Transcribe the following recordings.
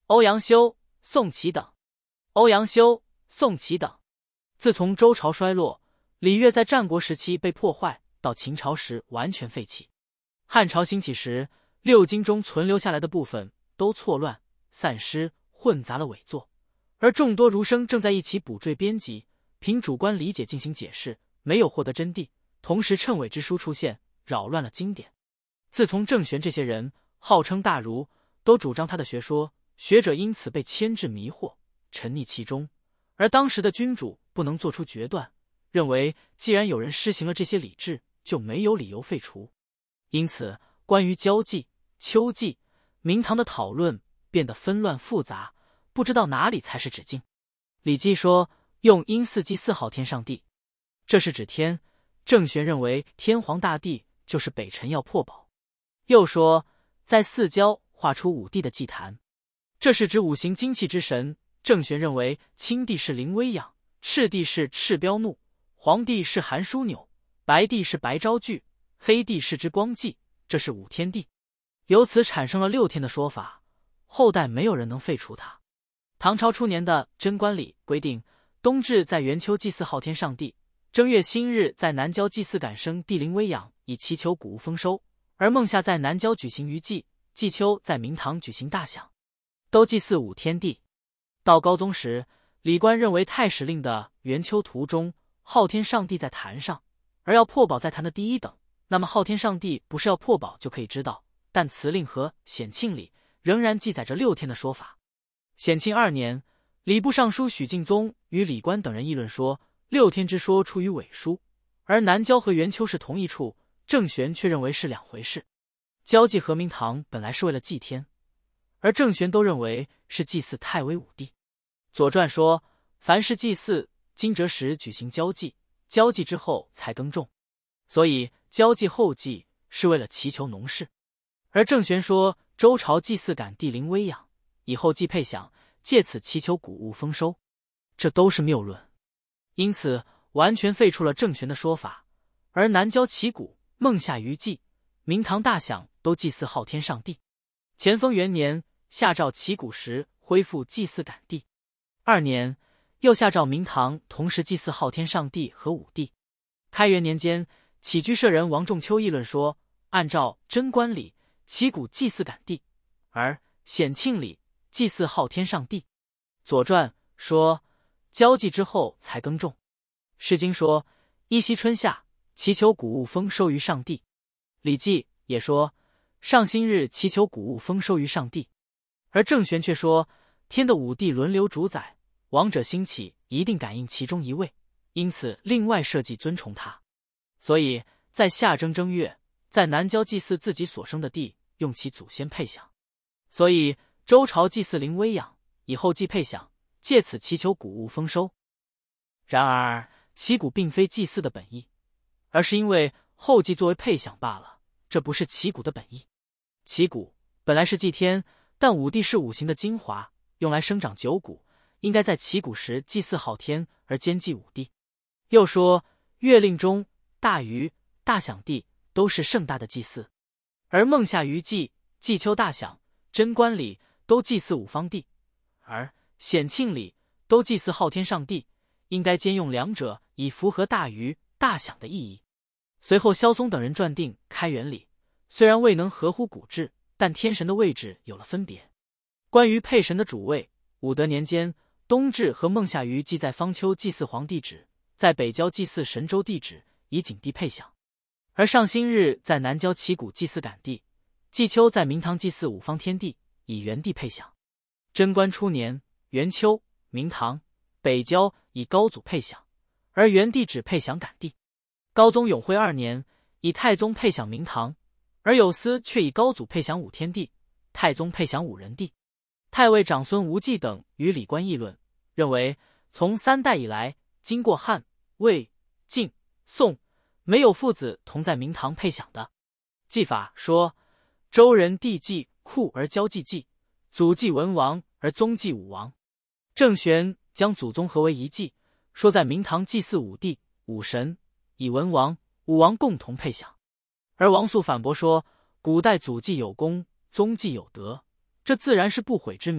欧阳修、宋祁等。欧阳修、宋祁等。自从周朝衰落，礼乐在战国时期被破坏，到秦朝时完全废弃。汉朝兴起时，六经中存留下来的部分都错乱、散失、混杂了伪作，而众多儒生正在一起补缀编辑，凭主观理解进行解释，没有获得真谛，同时趁伪之书出现，扰乱了经典。自从郑玄这些人号称大儒，都主张他的学说，学者因此被牵制迷惑，沉溺其中，而当时的君主不能做出决断，认为既然有人施行了这些礼制，就没有理由废除。因此关于交际、秋季、明堂的讨论变得纷乱复杂，不知道哪里才是止境。李绩说用阴祀祭祀昊天上帝，这是指天。郑玄认为天皇大帝就是北辰要破宝。又说在四郊画出五帝的祭坛，这是指五行精气之神。郑玄认为青帝是临危养，赤帝是赤彪怒，黄帝是韩枢纽，白帝是白昭具，黑帝是之光纪，这是五天帝。由此产生了六天的说法，后代没有人能废除它。唐朝初年的贞观礼规定，冬至在元丘祭祀昊天上帝，正月辛日在南郊祭祀感生帝临危养，以祈求谷物丰收，而孟夏在南郊举行余祭，季秋在明堂举行大享，都祭祀五天帝。到高宗时，李官认为太史令的元丘图中昊天上帝在坛上，而要破宝在坛的第一等，那么昊天上帝不是要破宝就可以知道，但辞令和显庆里仍然记载着六天的说法。显庆2年，礼部尚书许敬宗与李官等人议论说，六天之说出于伪书，而南郊和元丘是同一处，郑玄却认为是两回事。交际和明堂本来是为了祭天，而郑玄都认为是祭祀太微五帝。左传说凡是祭祀，惊蛰时举行交际，交际之后才耕种，所以交际后祭是为了祈求农事。而郑玄说周朝祭祀感帝临危养，以后祭配享，借此祈求谷物丰收，这都是谬论，因此完全废除了郑玄的说法。而南郊祈谷、孟夏余祭、明堂大享都祭祀昊天上帝。乾丰元年下诏祈谷时恢复祭祀感帝，2年又下诏明堂同时祭祀昊天上帝和五帝。开元年间，起居舍人王仲秋议论说，按照贞观礼，祈谷祭祀感帝，而显庆礼祭祀昊天上帝。左传说交际之后才耕种。诗经说依稀春夏，祈求谷物丰收于上帝。礼记也说上辛日祈求谷物丰收于上帝。而郑玄却说天的五帝轮流主宰，王者兴起一定感应其中一位，因此另外设计尊崇他。所以在夏正正月，在南郊祭祀自己所生的地，用其祖先配享。所以周朝祭祀临危养，以后祭配享，借此祈求谷物丰收。然而祈谷并非祭祀的本意，而是因为后祭作为配享罢了，这不是祈谷的本意。祈谷本来是祭天，但五帝是五行的精华，用来生长九谷，应该在祈谷时祭祀昊天，而兼祭五帝。又说月令中大禹、大享帝都是盛大的祭祀，而孟夏余祭、季秋大享、贞观礼都祭祀五方帝，而显庆礼都祭祀昊天上帝，应该兼用两者，以符合大禹、大享的意义。随后萧嵩等人撰定开元礼，虽然未能合乎古制，但天神的位置有了分别。关于配神的主位，武德年间，冬至和孟夏余祭在方丘祭祀黄帝旨，在北郊祭祀神州帝旨，以景帝配享。而上辛日在南郊祈谷祭祀感帝，季秋在明堂祭祀五方天帝，以元帝配享。贞观初年，元丘、明堂、北郊以高祖配享，而元帝只配享感帝。高宗永徽2年，以太宗配享明堂，而有司却以高祖配享五天帝，太宗配享五人帝。太尉长孙无忌等与李官议论，认为从3代以来，经过汉、魏、晋、宋，没有父子同在明堂配享的。祭法说周人帝祭库而交祭祭，祖祭文王而宗祭武王。郑玄将祖宗合为一祭，说在明堂祭祀五帝、五神，以文王、武王共同配享。而王肃反驳说，古代祖祭有功，宗祭有德，这自然是不悔之名，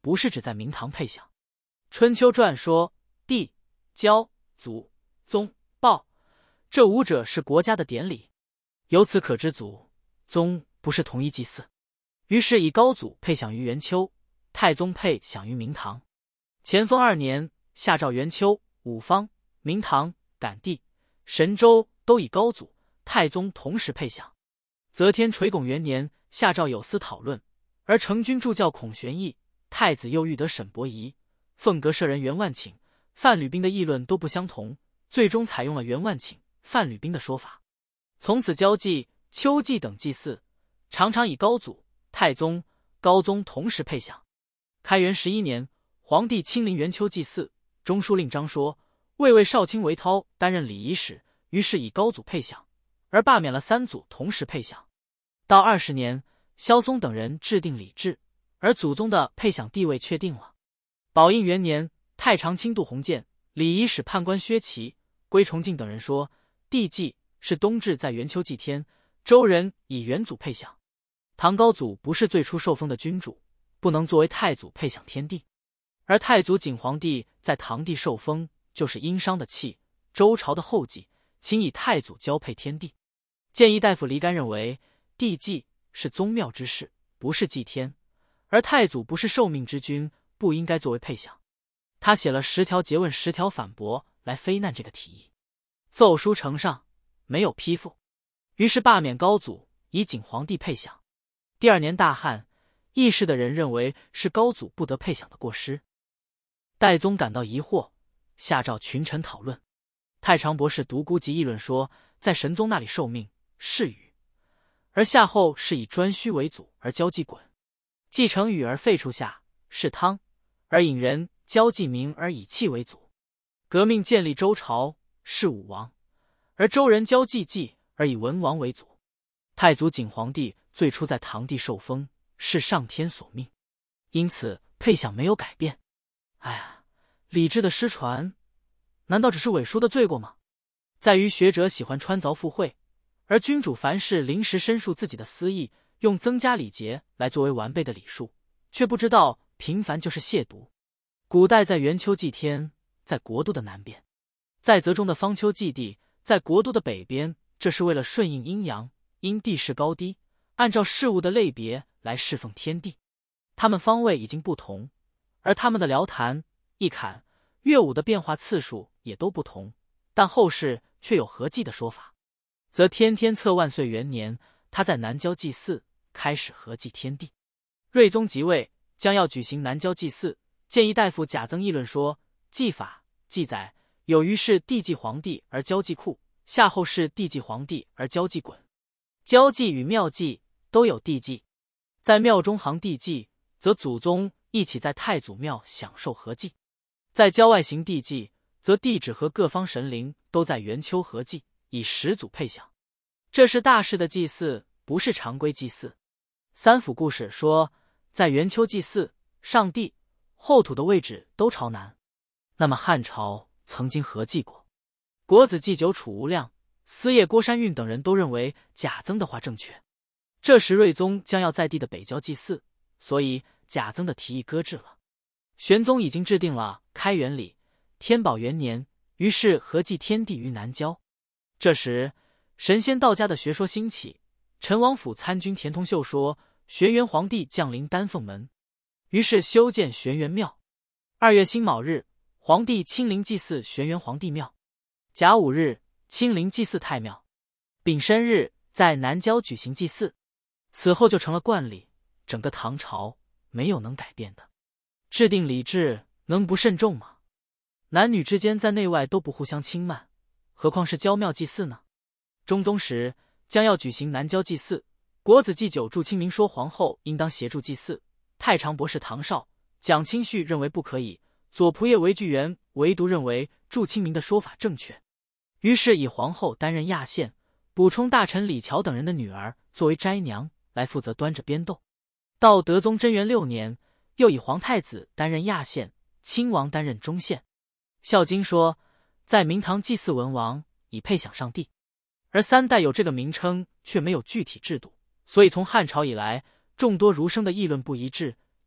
不是指在明堂配享。春秋传说帝、郊、祖、宗、暴这五者是国家的典礼，由此可知祖、宗不是同一祭祀。于是以高祖配享于元丘，太宗配享于明堂。乾丰2年，下诏元丘、五方、明堂、感地、神州都以高祖、太宗同时配享。则天垂拱元年，下诏有司讨论，而成军助教孔玄义、太子右御德沈伯仪、凤阁舍人袁万顷、范吕宾的议论都不相同，最终采用了袁万顷、范吕宾的说法。从此交祭、秋祭等祭祀常常以高祖、太宗、高宗同时配享。开元11年，皇帝亲临元丘祭祀，中书令张说魏尉少卿韦涛担任礼仪使，于是以高祖配享，而罢免了三祖同时配享。到20年，萧嵩等人制定礼制，而祖宗的配享地位确定了。宝应元年，太常卿杜鸿渐、礼仪使判官薛齐、归崇敬等人说，帝祭是冬至在元丘祭天，周人以元祖配享。唐高祖不是最初受封的君主，不能作为太祖配享天地，而太祖景皇帝在唐帝受封，就是殷商的契，周朝的后继，请以太祖交配天地。谏议大夫黎干认为，帝祭是宗庙之事，不是祭天，而太祖不是受命之君，不应该作为配享。他写了10条诘问10条反驳来非难这个提议，奏书呈上，没有批复，于是罢免高祖，以景皇帝配享。第2年大旱，议事的人认为是高祖不得配享的过失。代宗感到疑惑，下诏群臣讨论。太常博士独孤及议论说，在神宗那里受命是禹，而夏后是以颛顼为祖而交继衮，继承禹而废黜夏是汤，而引人交继明而以契为祖。革命建立周朝是武王，而周人交继稷而以文王为祖。太祖景皇帝最初在唐帝受封，是上天所命，因此配享没有改变。哎呀，礼制的失传，难道只是伪书的罪过吗？在于学者喜欢穿凿附会，而君主凡事临时申述自己的私意，用增加礼节来作为完备的礼数，却不知道平凡就是亵渎。古代在元丘祭天，在国都的南边；在泽中的方丘祭地，在国都的北边，这是为了顺应阴阳，因地势高低，按照事物的类别来侍奉天地。他们方位已经不同，而他们的辽坛、一坎、乐舞的变化次数也都不同，但后世却有合祭的说法。则天天策万岁元年，他在南郊祭祀，开始合祭天地。睿宗即位，将要举行南郊祭祀，建议大夫贾增议论说，祭法记载有于是帝祭皇帝而交祭库，夏后是帝祭皇帝而交祭衮。交祭与庙祭都有帝祭，在庙中行帝祭，则祖宗一起在太祖庙享受合祭；在郊外行帝祭，则帝旨和各方神灵都在元丘合祭，以始祖配享。这是大事的祭祀，不是常规祭祀。三府故事说，在元丘祭祀，上帝、后土的位置都朝南。那么汉朝曾经合祭过。国子祭酒楚无量、司业郭山运等人都认为贾增的话正确。这时睿宗将要在地的北郊祭祀，所以贾增的提议搁置了。玄宗已经制定了开元礼，天宝元年，于是合祭天地于南郊。这时神仙道家的学说兴起，陈王府参军田同秀说，玄元皇帝降临丹凤门，于是修建玄元庙。2月辛卯日，皇帝亲临祭祀玄元皇帝庙。甲午日，亲临祭祀太庙。丙申日，在南郊举行祭祀。此后就成了惯例，整个唐朝没有能改变的。制定礼制能不慎重吗？男女之间在内外都不互相轻慢，何况是郊庙祭祀呢？中宗时将要举行南郊祭祀，国子祭酒祝清明说皇后应当协助祭祀，太常博士唐绍、蒋钦绪认为不可以，左仆射韦巨源唯独认为祝清明的说法正确，于是以皇后担任亚县，补充大臣李峤等人的女儿作为斋娘来负责端着边斗。到德宗贞元6年，又以皇太子担任亚县，亲王担任中县。孝经说，在明堂祭祀文王，以配享上帝。而3代有这个名称，却没有具体制度，所以从汉朝以来，众多儒生的议论不一致，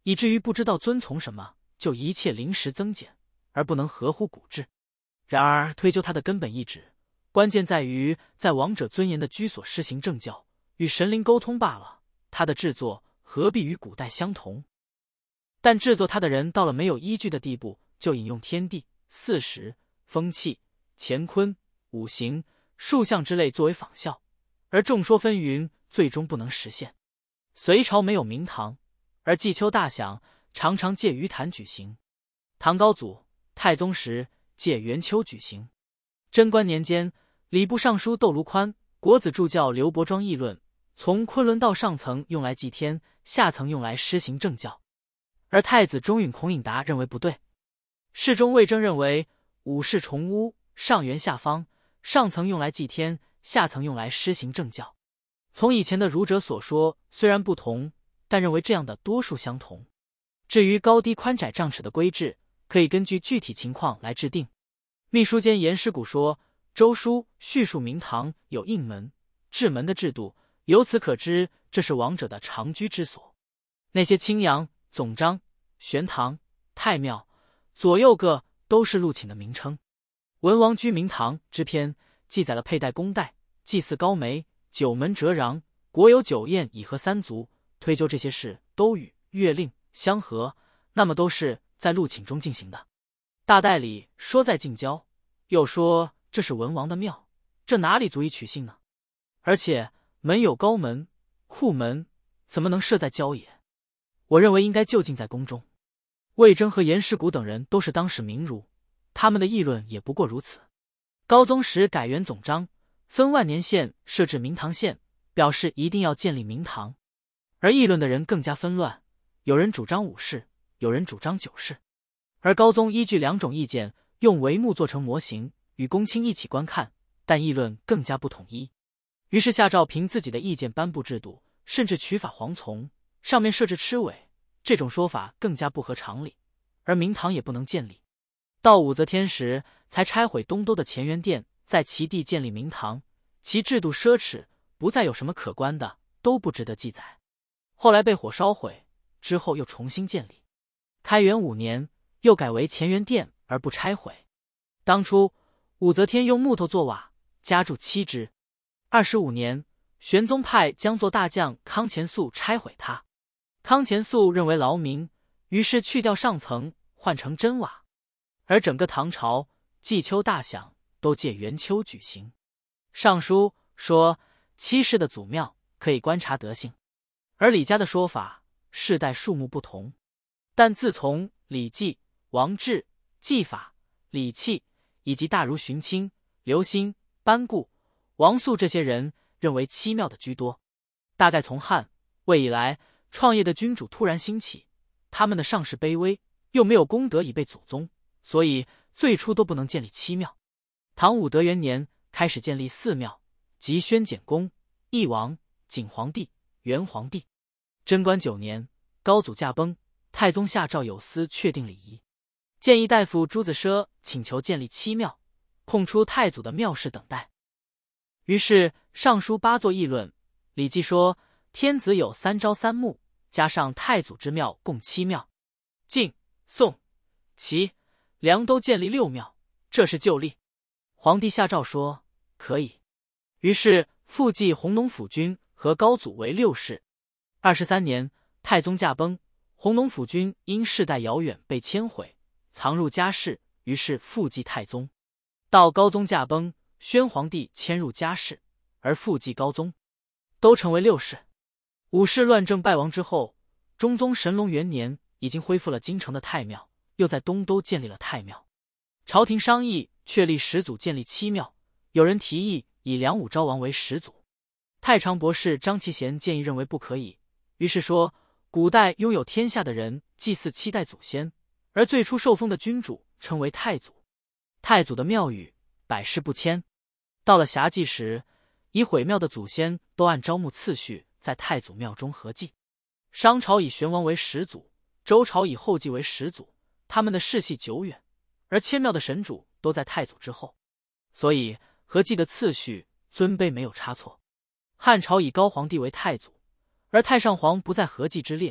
以至于不知道遵从什么，就一切临时增减，而不能合乎古制。然而推究它的根本意旨，关键在于在王者尊严的居所施行政教，与神灵沟通罢了。它的制作何必与古代相同？但制作它的人到了没有依据的地步，就引用天地、四时、风气、乾坤、五行、数象之类作为仿效，而众说纷纭，最终不能实现。隋朝没有明堂，而祭秋大享常常借鱼坛举行。唐高祖、太宗时借元秋举行。贞观年间，礼部尚书窦卢宽、国子助教刘伯庄议论，从昆仑道上层用来祭天，下层用来施行政教。而太子中允孔颖达认为不对。侍中魏征认为五世重屋，上圆下方，上层用来祭天，下层用来施行政教。从以前的儒者所说虽然不同，但认为这样的多数相同。至于高低宽窄丈尺的规制，可以根据具体情况来制定。秘书监严师古说，周书叙述明堂有应门、制门的制度，由此可知这是王者的常居之所。那些清阳、总章、玄堂、太庙左右各都是禄寝的名称。文王居明堂之篇记载了佩戴宫带、祭祀高梅、九门折壤、国有酒宴以和三族，推究这些事都与月令相合，那么都是在禄寝中进行的。大代理说在近郊，又说这是文王的庙，这哪里足以取信呢？而且门有高门、库门，怎么能设在郊野？我认为应该就近在宫中。魏征和严师古等人都是当时名儒，他们的议论也不过如此。高宗时改元总章，分万年县设置明堂县，表示一定要建立明堂。而议论的人更加纷乱，有人主张5世，有人主张9世。而高宗依据2种意见，用帷幕做成模型，与公卿一起观看，但议论更加不统一。于是下诏凭自己的意见颁布制度，甚至取法蝗从，上面设置螭尾，这种说法更加不合常理，而明堂也不能建立。到武则天时，才拆毁东都的乾元殿，在其地建立明堂，其制度奢侈，不再有什么可观的，都不值得记载。后来被火烧毁，之后又重新建立。开元5年，又改为乾元殿而不拆毁。当初武则天用木头做瓦，加筑7支。25年，玄宗派将作大将康乾肃拆毁它。康乾肃认为劳民，于是去掉上层，换成真瓦。而整个唐朝祭秋大享都借元秋举行。尚书说7世的祖庙可以观察德性，而李家的说法世代数目不同，但自从礼记、王制、纪法、礼器以及大儒荀卿、刘歆、班固、王肃这些人认为7庙的居多。大概从汉、魏以来，创业的君主突然兴起，他们的上世卑微，又没有功德以备祖宗，所以最初都不能建立7庙。唐武德元年开始建立4庙，即宣简公、义王、景皇帝、元皇帝。贞观9年，高祖驾崩，太宗下诏有司确定礼仪。谏议大夫朱子奢请求建立7庙，空出太祖的庙事等待。于是尚书8座议论，礼记说天子有3朝3暮，加上太祖之庙共7庙。晋、宋、齐、梁都建立6庙，这是旧例。皇帝下诏说可以，于是复记弘农府君和高祖为6世。23年，太宗驾崩，弘农府君因世代遥远被迁毁，藏入家室，于是复记太宗。到高宗驾崩，宣皇帝迁入家室，而复记高宗，都成为6世。5世乱政败亡之后，中宗神龙元年已经恢复了京城的太庙，又在东都建立了太庙。朝廷商议确立始祖建立7庙，有人提议以梁武昭王为始祖。太常博士张其贤建议认为不可以，于是说古代拥有天下的人祭祀7代祖先，而最初受封的君主称为太祖。太祖的庙宇百世不迁，到了辖稷时，已毁庙的祖先都按招募次序在太祖庙中合祭。商朝以玄王为始祖，周朝以后继为始祖，他们的世系久远，而迁庙的神主都在太祖之后，所以合祭的次序尊卑没有差错。汉朝以高皇帝为太祖，而太上皇不在合祭之列，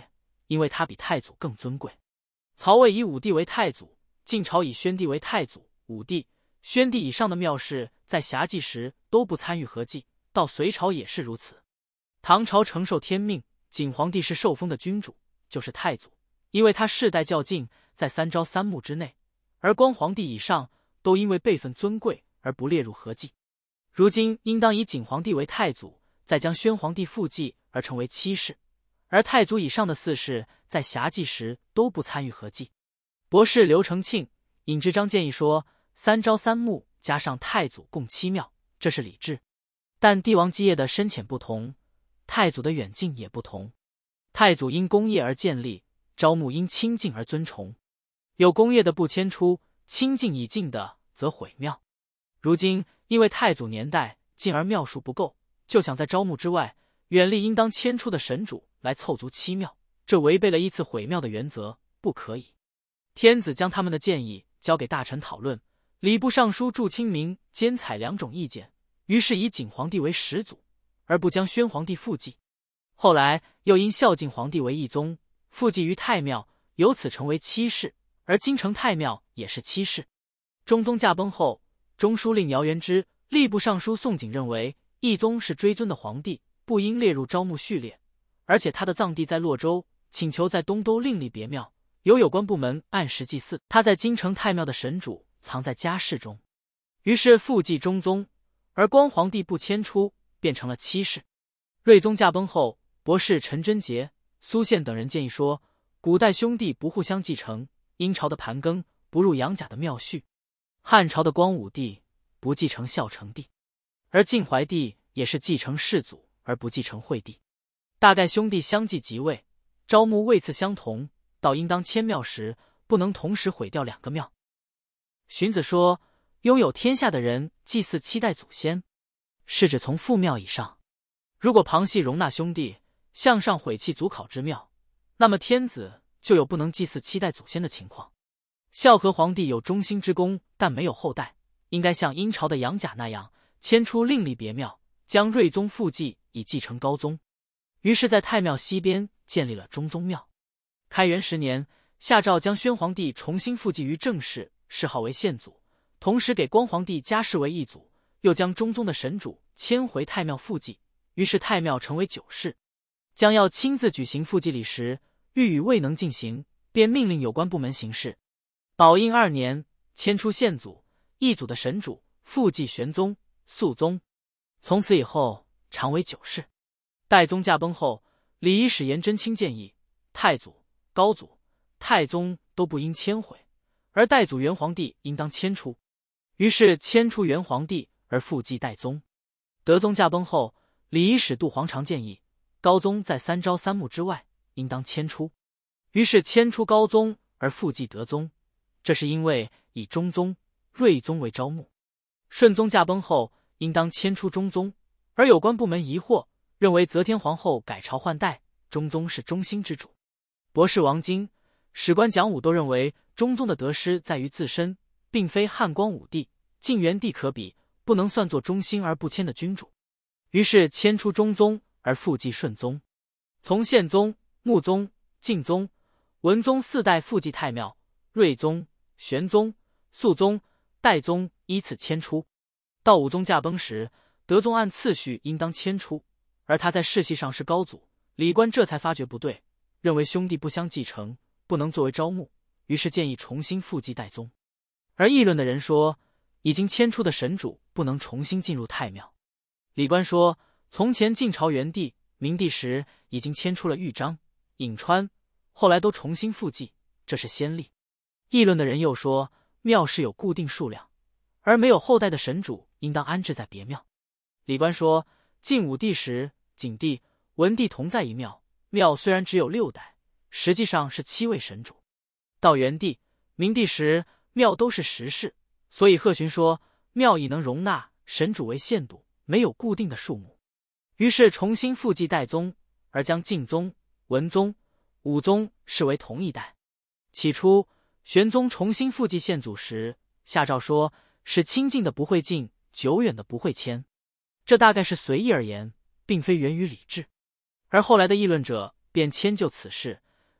因为他比太祖更尊贵。曹魏以武帝为太祖，晋朝以宣帝为太祖、武帝、宣帝以上的庙事在辖稷时都不参与合祭，到隋朝也是如此。唐朝承受天命，景皇帝是受封的君主，就是太祖，因为他世代较近，在三朝三暮之内，而光皇帝以上都因为辈分尊贵而不列入合祭。如今应当以景皇帝为太祖，再将宣皇帝复祭而成为七世，而太祖以上的四世在辖稷时都不参与合祭。博士刘承庆、尹志章建议说，三朝三暮加上太祖共7庙，这是礼制。但帝王基业的深浅不同，太祖的远近也不同。太祖因功业而建立，朝暮因清净而尊崇。有功业的不迁出，清净已尽的则毁庙。如今因为太祖年代近而庙数不够，就想在朝暮之外远离应当迁出的神主来凑足7庙，这违背了依次毁庙的原则，不可以。天子将他们的建议交给大臣讨论，礼部尚书祝清明兼采2种意见，于是以景皇帝为始祖，而不将宣皇帝复祭。后来又因孝敬皇帝为义宗，复祭于太庙，由此成为7世，而京城太庙也是7世。中宗驾崩后，中书令姚元之、吏部尚书宋璟认为，义宗是追尊的皇帝，不应列入朝暮序列，而且他的葬地在洛州，请求在东都另立别庙，由有关部门按时祭祀。他在京城太庙的神主藏在家室中，于是复祭中宗，而光皇帝不迁出，变成了7世。睿宗驾崩后，博士陈贞杰、苏宪等人建议说，古代兄弟不互相继承，殷朝的盘庚不入杨家的庙序，汉朝的光武帝不继承孝成帝，而晋怀帝也是继承世祖而不继承惠帝。大概兄弟相继即位，朝暮位次相同，到应当迁庙时，不能同时毁掉2个庙。荀子说，拥有天下的人祭祀7代祖先，是指从父庙以上。如果旁系容纳兄弟向上毁弃祖考之庙，那么天子就有不能祭祀7代祖先的情况。孝和皇帝有忠心之功，但没有后代，应该像殷朝的杨甲那样迁出另立别庙，将睿宗复祭以继承高宗。于是在太庙西边建立了中宗庙。开元10年，下诏将宣皇帝重新复祭于正室，谥号为宪祖，同时给光皇帝加谥为义祖，又将中宗的神主迁回太庙复祭，于是太庙成为9世。将要亲自举行复祭礼时，御宇未能进行，便命令有关部门行事。宝应2年，迁出宪祖、义祖的神主，复祭玄宗、肃宗。从此以后常为9世。代宗驾崩后，礼仪使颜真卿建议，太祖、高祖、太宗都不应迁回，而代祖元皇帝应当迁出。于是迁出元皇帝而复祭代宗。德宗驾崩后，礼仪使杜黄常建议，高宗在三朝三暮之外，应当迁出。于是迁出高宗而复祭德宗，这是因为以中宗、睿宗为朝暮。顺宗驾崩后，应当迁出中宗，而有关部门疑惑，认为则天皇后改朝换代，中宗是中兴之主。博士王经、史官蒋武都认为，中宗的得失在于自身，并非汉光武帝、晋元帝可比，不能算作中兴而不迁的君主。于是迁出中宗而复祭顺宗。从宪宗、穆宗、敬宗、文宗4代复祭太庙，睿宗、玄宗、肃宗、代宗依次迁出。到武宗驾崩时，德宗按次序应当迁出，而他在世系上是高祖，礼官这才发觉不对，认为兄弟不相继承，不能作为朝暮，于是建议重新复祭代宗。而议论的人说，已经迁出的神主不能重新进入太庙。礼官说，从前晋朝元帝、明帝时已经迁出了豫章、颍川，后来都重新复祭，这是先例。议论的人又说，庙是有固定数量，而没有后代的神主应当安置在别庙。礼官说，晋武帝时，景帝、文帝同在一庙，庙虽然只有6代，实际上是7位神主。到元帝、明帝时，庙都是10世，所以贺询说，庙已能容纳神主为限度，没有固定的数目。于是重新复祭代宗，而将敬宗、文宗、武宗视为同一代。起初玄宗重新复祭宪祖时，下诏说是亲近的不会敬，久远的不会迁，这大概是随意而言，并非源于礼制。而后来的议论者便迁就此事，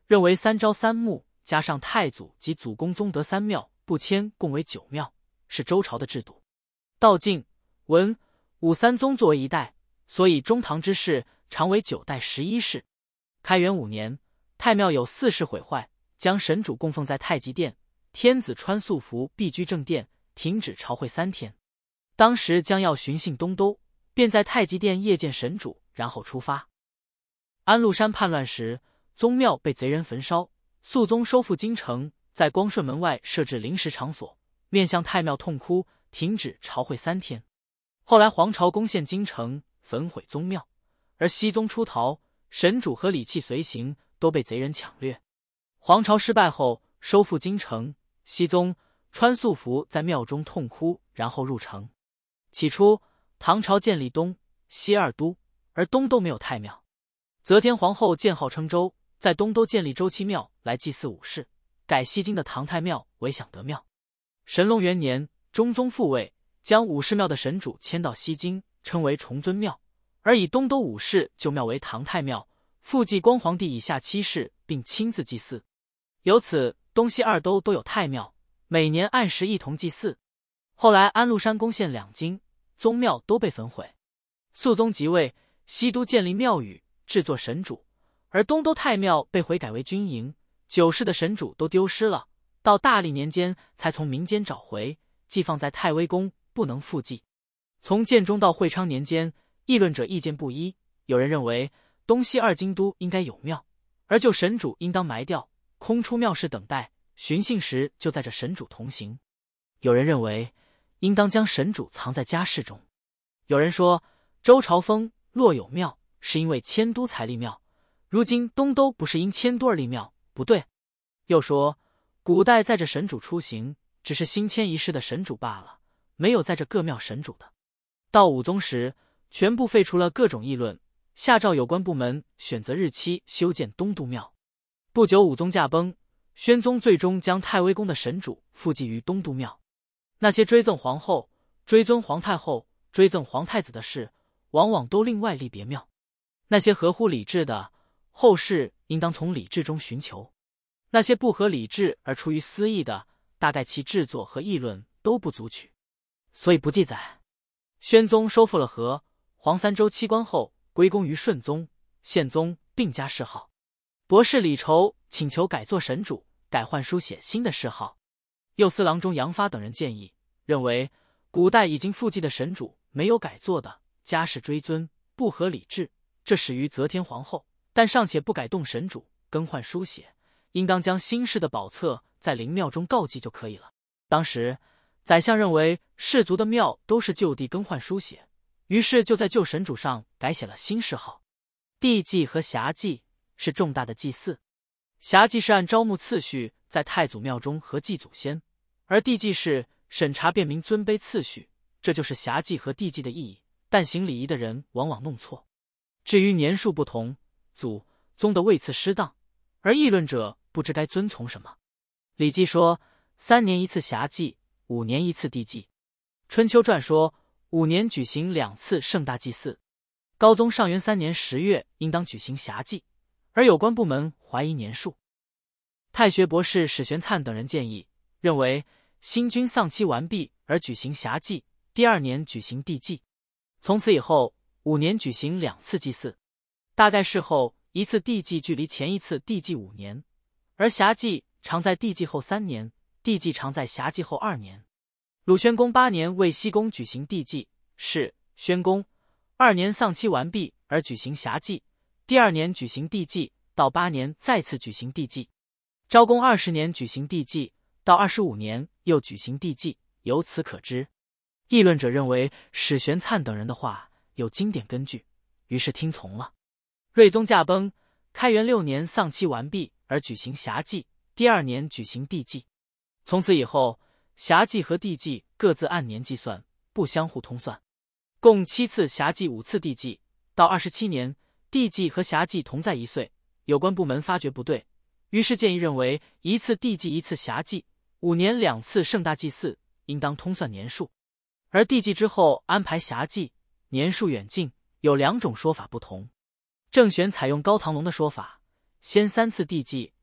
认为三朝三暮加上太祖及祖公宗德三庙不迁，共为9庙，是周朝的制度。道晋、文、武三宗作为一代，所以中唐之世常为9代11世。开元5年，太庙有4世毁坏，将神主供奉在太极殿，天子穿素服避居正殿，停止朝会3天。当时将要巡幸东都，便在太极殿谒见神主，然后出发。安禄山叛乱时，宗庙被贼人焚烧，肃宗收复京城，在光顺门外设置临时场所，面向太庙痛哭，停止朝会3天。后来黄巢攻陷京城，焚毁宗庙，而熹宗出逃，神主和礼器随行都被贼人抢掠。黄巢失败后，收复京城，熹宗穿素服在庙中痛哭，然后入城。起初，唐朝建立东、西2都，而东都没有太庙。则天皇后建号称周，在东都建立周七庙来祭祀武士，改西京的唐太庙为享德庙。神龙元年，中宗复位，将武士庙的神主迁到西京，称为崇尊庙，而以东都武士旧庙为唐太庙，复祭光皇帝以下7世，并亲自祭祀。由此，东西2都有太庙，每年按时一同祭祀。后来安禄山攻陷两京，宗庙都被焚毁。肃宗即位，西都建立庙宇，制作神主，而东都太庙被毁改为军营，9世的神主都丢失了，到大历年间才从民间找回，寄放在太微宫，不能复祭。从建中到会昌年间，议论者意见不一，有人认为东西2京都应该有庙，而旧神主应当埋掉，空出庙室等待，巡幸时就载着神主同行。有人认为应当将神主藏在家室中。有人说周朝封若有庙，是因为迁都才立庙，如今东都不是因迁都而立庙，不对。又说古代载着神主出行，只是新迁一世的神主罢了，没有载着各庙神主的。到武宗时，全部废除了各种议论，下诏有关部门选择日期修建东都庙。不久武宗驾崩，宣宗最终将太微宫的神主复祭于东都庙。那些追赠皇后、追尊皇太后、追赠皇太子的事，往往都另外立别庙。那些合乎礼制的，后世应当从礼制中寻求；那些不合礼制而出于私意的，大概其制作和议论都不足取，所以不记载。宣宗收复了河、黄三州7关后，归功于顺宗、宪宗，并加谥号。博士李稠请求改作神主，改换书写新的谥号。右司郎中杨发等人建议，认为古代已经复祭的神主没有改作的，加谥追尊，不合礼制，这始于则天皇后，但尚且不改动神主，更换书写，应当将新式的宝册在灵庙中告祭就可以了。当时宰相认为氏族的庙都是就地更换书写，于是就在旧神主上改写了新谥号。帝祭和辖祭是重大的祭祀，辖祭是按招募次序在太祖庙中合祭祖先，而帝祭是审查便民尊卑次序，这就是辖祭和帝祭的意义，但行礼仪的人往往弄错。至于年数不同，祖、宗的位次失当，而议论者不知该遵从什么。礼记说3年一次辖祭，5年一次帝祭。春秋传说5年举行2次盛大祭祀。高宗上元3年10月应当举行辖祭，而有关部门怀疑年数。太学博士史玄粲等人建议，认为新君丧期完毕而举行辖祭，第2年举行帝祭。从此以后5年举行2次祭祀，大概事后一次帝祭距离前一次帝祭5年，而辖祭常在帝祭后3年，帝祭常在辖祭后2年。鲁宣公8年为西宫举行帝祭，是宣公2年丧期完毕而举行辖祭，第2年举行帝祭，到8年再次举行帝祭。昭公20年举行帝祭，到25年又举行帝祭，由此可知，议论者认为史玄粲等人的话有经典根据，于是听从了。睿宗驾崩，开元6年丧期完毕而举行辖祭，第2年举行帝祭。从此以后，辖祭和帝祭各自按年计算，不相互通算。共7次辖祭，5次帝祭，到27年，帝祭和辖祭同在1岁。有关部门发觉不对，于是建议认为1次帝祭1次辖祭，5年2次盛大祭祀，应当通算年数。而帝祭之后安排辖祭，年数远近，有2种说法不同。郑玄采用高唐龙的说法，先3次帝祭，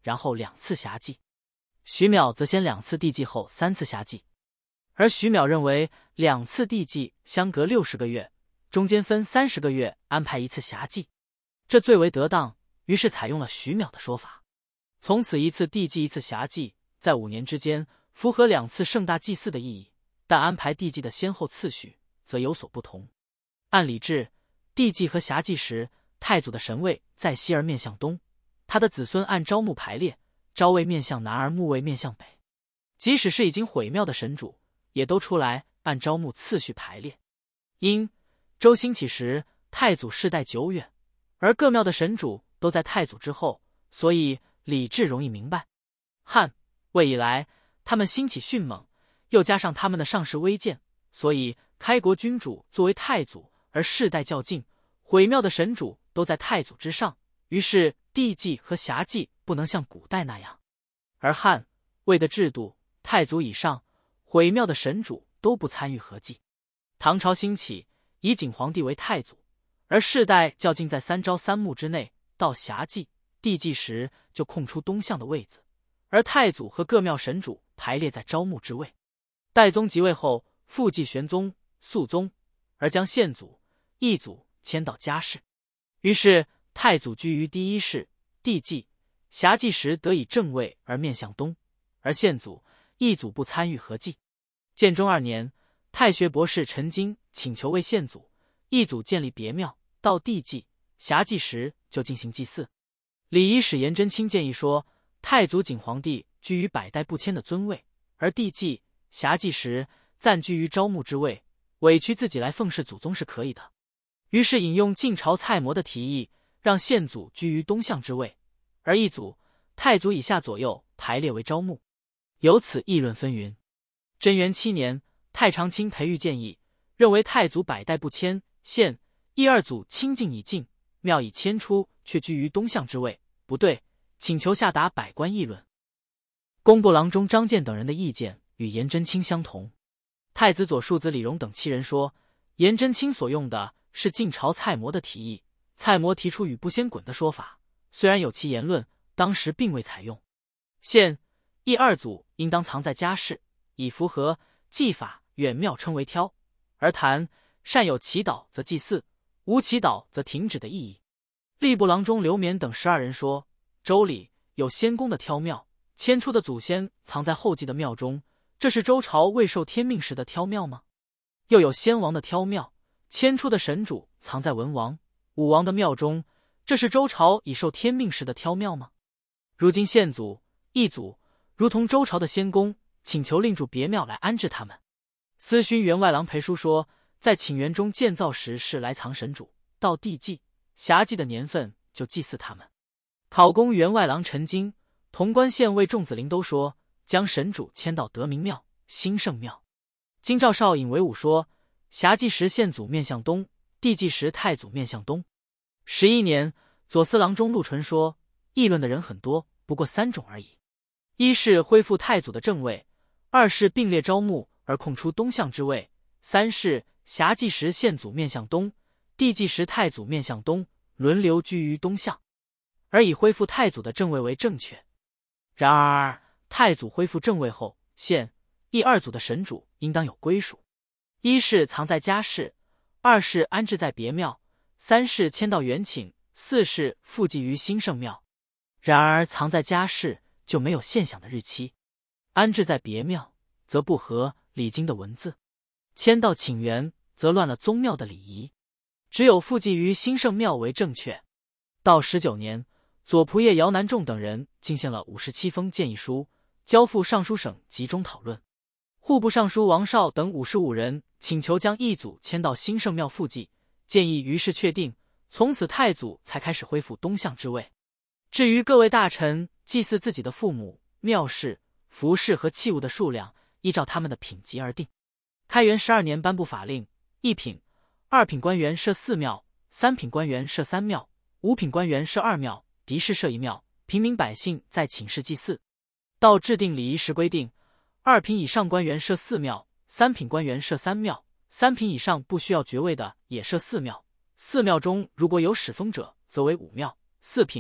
然后2次辖祭。徐邈则先2次帝祭后3次辖祭，而徐邈认为2次帝祭相隔60个月，中间分30个月安排1次辖祭，这最为得当，于是采用了徐邈的说法。从此1次帝祭1次辖祭，在5年之间符合2次盛大祭祀的意义，但安排帝祭的先后次序则有所不同。按礼制，帝祭和辖祭时，太祖的神位在西而面向东，他的子孙按朝暮排列，朝位面向南而暮位面向北。即使是已经毁庙的神主，也都出来按朝暮次序排列。因周兴起时，太祖世代久远，而各庙的神主都在太祖之后，所以礼制容易明白。汉、魏以来，他们兴起迅猛，又加上他们的上世微贱，所以开国君主作为太祖，而世代较近，毁庙的神主都在太祖之上，于是帝祭和辖祭不能像古代那样。而汉、魏的制度，太祖以上，毁庙的神主都不参与合祭。唐朝兴起，以景皇帝为太祖，而世代较近在3朝3暮之内，到辖祭、帝祭时就空出东向的位子，而太祖和各庙神主排列在朝暮之位。代宗即位后，复继玄宗、肃宗，而将宪祖、义祖迁到家室，于是太祖居于第一世，帝祭、辖祭时得以正位而面向东，而宪祖、义祖不参与合祭。建中2年，太学博士陈经请求为宪祖、义祖建立别庙，到帝祭、辖祭时就进行祭祀。礼仪使颜真卿建议说，太祖景皇帝居于百代不迁的尊位，而帝祭、辖祭时暂居于朝暮之位，委屈自己来奉事祖宗是可以的。于是引用晋朝蔡模的提议，让宪祖居于东向之位，而义祖、太祖以下左右排列为朝暮。由此议论纷纭。贞元7年，太常卿裴玉建议，认为太祖百代不迁，宪、义2祖清净已尽，庙已迁出，却居于东向之位，不对，请求下达百官议论。工部郎中张建等人的意见与颜真卿相同。太子左庶子李荣等7人说，颜真卿所用的是晋朝蔡模的提议，蔡模提出与不先滚的说法，虽然有其言论，当时并未采用。宪、义2祖应当藏在家室，以符合祭法远庙称为挑，而坛善有祈祷则祭祀，无祈祷则停止的意义。吏部郎中刘勉等12人说，周礼有先公的挑庙，迁出的祖先藏在后继的庙中，这是周朝未受天命时的挑庙吗？又有先王的挑庙，迁出的神主藏在文王、武王的庙中，这是周朝已受天命时的挑庙吗？如今宪祖、义祖如同周朝的先公，请求另筑别庙来安置他们。司勋员外郎裴叔说，在寝园中建造时是来藏神主，到帝祭、辖祭的年份就祭祀他们。考功员外郎陈经、潼关县尉仲子霖都说，将神主迁到德明庙、兴圣庙。京兆少尹惟武说，辖祭时宪祖面向东，帝祭时太祖面向东。11年，左司郎中陆纯说，议论的人很多，不过3种而已。一是恢复太祖的正位，二是并列朝暮而空出东向之位，三是辖祭时宪祖面向东，帝祭时太祖面向东，轮流居于东向，而以恢复太祖的正位为正确。然而太祖恢复正位后，宪、义2祖的神主应当有归属，一是藏在家室，二是安置在别庙，三是迁到原寝，四是复祭于兴圣庙。然而藏在家室就没有现想的日期，安置在别庙则不合礼经的文字，迁到寝园则乱了宗庙的礼仪，只有复祭于兴圣庙为正确。到19年，左仆射姚南仲等人进献了57封建议书，交付尚书省集中讨论。户部尚书王绍等55人请求将义祖迁到兴圣庙复祭，建议于是确定，从此太祖才开始恢复东向之位。至于各位大臣祭祀自己的父母、庙事、服饰和器物的数量，依照他们的品级而定。开元12年颁布法令，1品、2品官员设4庙，3品官员设3庙，5品官员设2庙，嫡室设1庙，平民百姓在寝室祭祀。到制定礼仪时规定，2品以上官员设4庙，3品官员设3庙，3品以上不需要爵位的也设4庙，4庙中如果有使封者则为5庙，4品、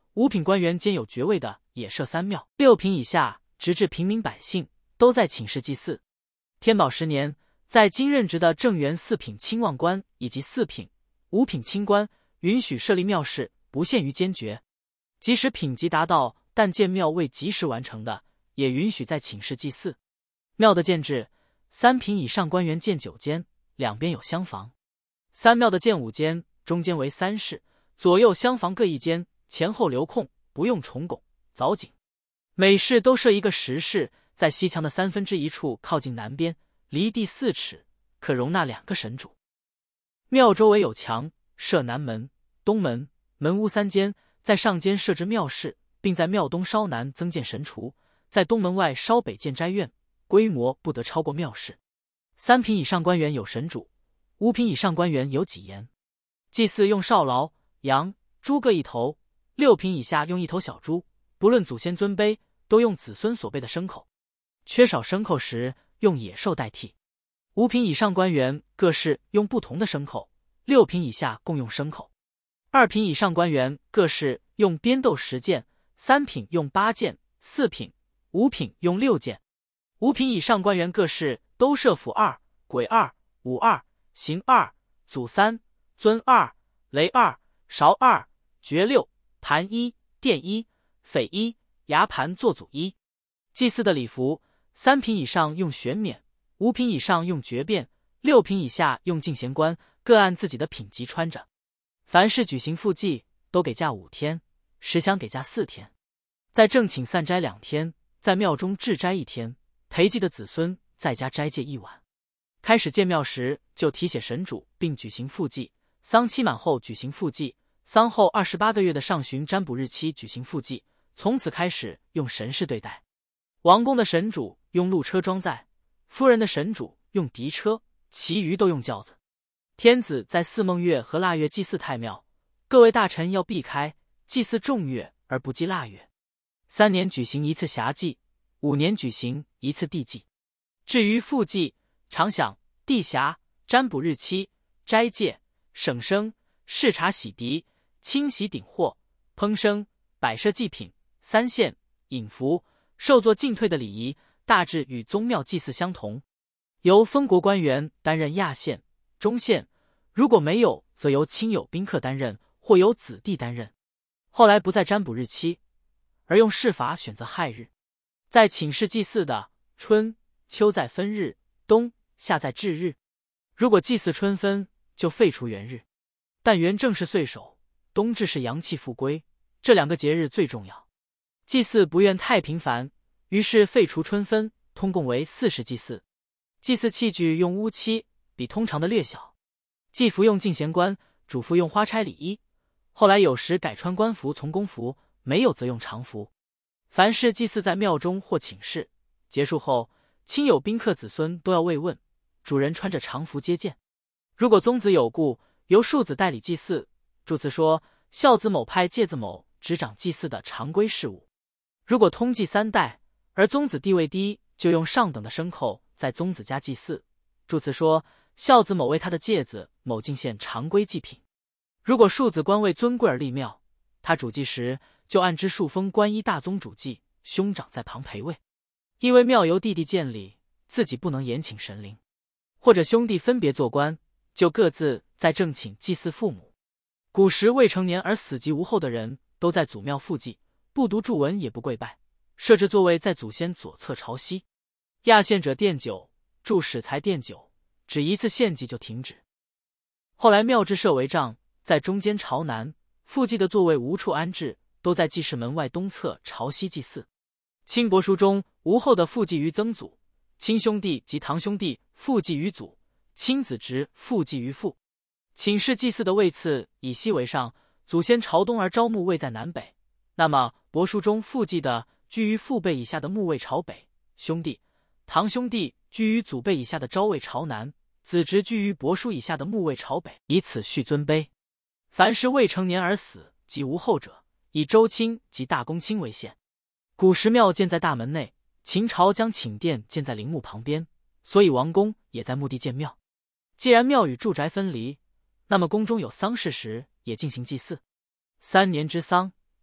五品官员兼有爵位的也设3庙，6品以下直至平民百姓都在请示祭祀。天宝10年，在今任职的正员4品清望官以及4品、5品清官允许设立庙事，不限于监爵。即使品级达到但建庙未及时完成的，也允许在请示祭祀。庙的建制，3品以上官员建9间，两边有厢房；3庙的建5间，中间为3室，左右厢房各1间，前后留空，不用重拱、藻井。每室都设一个石室，在西墙的1/3处靠近南边，离地4尺，可容纳2个神主。庙周围有墙，设南门、东门、门屋3间，在上间设置庙室，并在庙东稍南增建神厨，在东门外稍北建斋院，规模不得超过庙室。3品以上官员有神主，5品以上官员有己言。祭祀用少劳、羊、猪各1头，6品以下用1头小猪，不论祖先尊卑，都用子孙所备的牲口，缺少牲口时用野兽代替。5品以上官员各式用不同的牲口，6品以下共用牲口。2品以上官员各式用鞭斗10件，3品用8件，4品、5品用6件。5品以上官员各式都设府2、鬼2、武2、刑2、祖3、尊2、雷2、勺2、爵6、盘1、殿1、匪1、牙盘做祖1。祭祀的礼服，3品以上用玄冕，5品以上用爵辫，6品以下用进贤官，各按自己的品级穿着。凡是举行复祭，都给假5天，时享给假4天。在正寝散斋2天，在庙中置斋1天，陪祭的子孙在家斋戒1晚。开始建庙时就题写神主，并举行复祭。丧期满后举行复祭，丧后28个月的上旬占卜日期举行复祭。从此开始用神事对待。王宫的神主用鹿车装载，夫人的神主用敌车，其余都用轿子。天子在四孟月和腊月祭祀太庙，各位大臣要避开，祭祀重月而不祭腊月。3年举行1次霞祭，5年举行1次地祭。至于复祭，常享地霞、占卜日期、斋戒、省生、视察洗涤、清洗鼎货、烹生、摆设祭品、3献、饮服、受作进退的礼仪，大致与宗庙祭祀相同。由封国官员担任亚献、中献，如果没有，则由亲友宾客担任，或由子弟担任。后来不再占卜日期，而用世法选择亥日。在请示祭祀的，春、秋在分日，冬、夏在至日。如果祭祀春分，就废除元日。但元正是岁首，冬至是阳气复归，这2个节日最重要。祭祀不愿太频繁，于是废除春分，通共为40祭祀。祭祀器具用乌漆，比通常的略小。祭服用进贤冠，主服用花钗里衣。后来有时改穿官服从公服，没有则用常服。凡是祭祀在庙中或请示，结束后，亲友宾客子孙都要慰问，主人穿着常服接见。如果宗子有故，由庶子代理祭祀。祝词说，孝子某派介子某执掌祭祀的常规事务。如果通祭3代，而宗子地位低，就用上等的牲口在宗子家祭祀。祝词说，孝子某为他的介子某进献常规祭品。如果庶子官位尊贵而立庙，他主祭时就按之数封官一大宗主祭，兄长在旁陪位。因为庙由弟弟建立，自己不能延请神灵，或者兄弟分别做官，就各自在正寝祭祀父母。古时未成年而死及无后的人，都在祖庙复祭，不读祝文也不跪拜，设置座位在祖先左侧朝西。亚献者奠酒，祝使才奠酒，只1次献祭就停止。后来庙制设为帐，在中间朝南，复祭的座位无处安置，都在祭祀门外东侧朝西祭祀。清帛书中无后的复祭于曾祖，亲兄弟及堂兄弟复祭于祖，亲子侄复祭于父。请示祭祀的位次以西为上，祖先朝东而招墓位在南北。那么帛书中复祭的居于父辈以下的墓位朝北，兄弟、堂兄弟居于祖辈以下的招位朝南，子侄居于帛书以下的墓位朝北，以此序尊卑。凡是未成年而死及无后者，以周亲及大公亲为限。古时庙建在大门内，秦朝将寝殿建在陵墓旁边，所以王宫也在墓地建庙。既然庙与住宅分离，那么宫中有丧事时也进行祭祀。3年之丧，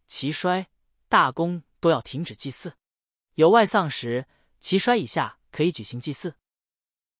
齐衰、大功都要停止祭祀。有外丧时，齐衰以下可以举行祭祀。